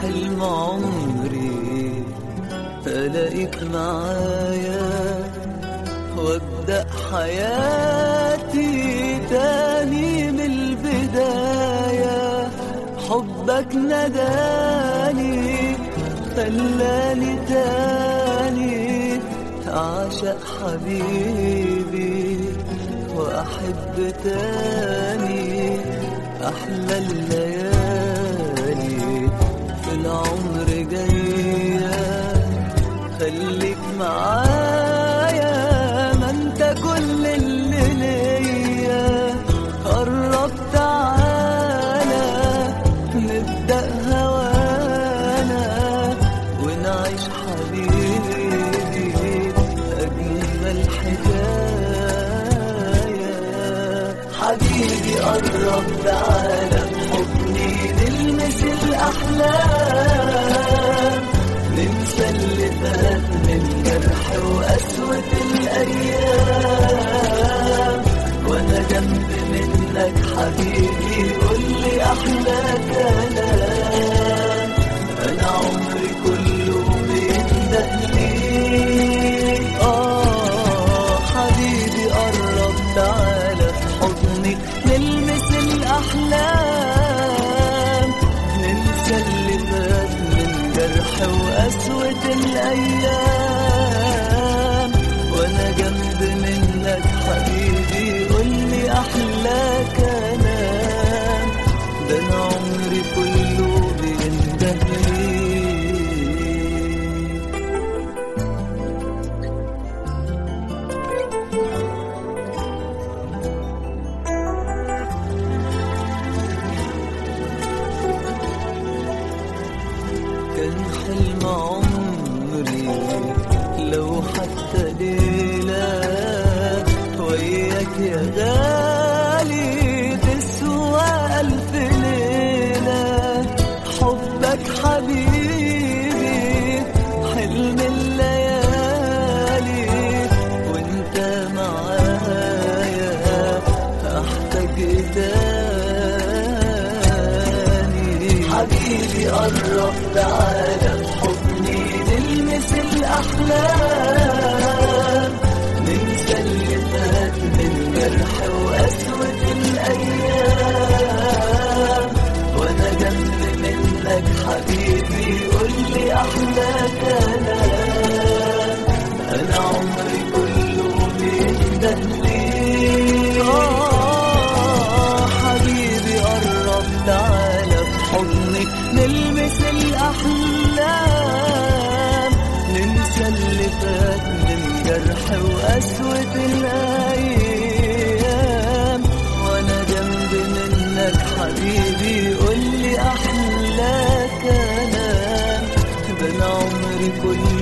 حلم عمري ألاقيك معايا وابدأ حياتي تاني من البداية. حبك نداني خلاني تاني أعشق حبيبي وأحب تاني أحلى الليالي في العمر جاية. خليك معايا ما انت كل اللي ليا. قرب تعالى نبدأ هوانا ونعيش حبيبي أجمل حكاية. حبيبي قرب تعالى بحضني نلمس الأحلام. ننسى اللي فات من جرح وقسوة الأيام. وأنا جنب منك حبيبي قولي أحلى كلام. أنا عمري كله بيندق ليك. حبيبي قرب تعالى في حضني نلمس الأحلام. ننسى اللي فات من جرح وقسوة الأيام. وأنا جنب منك حبيبي قولي أحلى كلام. ده أنا عمري كله بينده ليك. كان حلم عمري لو حتى ليلة وياك يا غالي تسوى ألف ليلة. حبك حبيبي حلم الليالي وانت معايا احتاج تاني. حبيبي قرب تعالى بحضني نلمس الأحلام. ننسى اللي فات من جرح وقسوة الأيام. وأنا جنب منك حبيبي قولي أحلى كلام. أنا عمري كله بيندق ليك. حبيبي قرب تعالى بحضني نلمس الأحلام. ننسى اللي فات من جرح وقسوة الأيام. وأنا جنب منك حبيبي قولي أحلى كلام. ده أنا عمري كله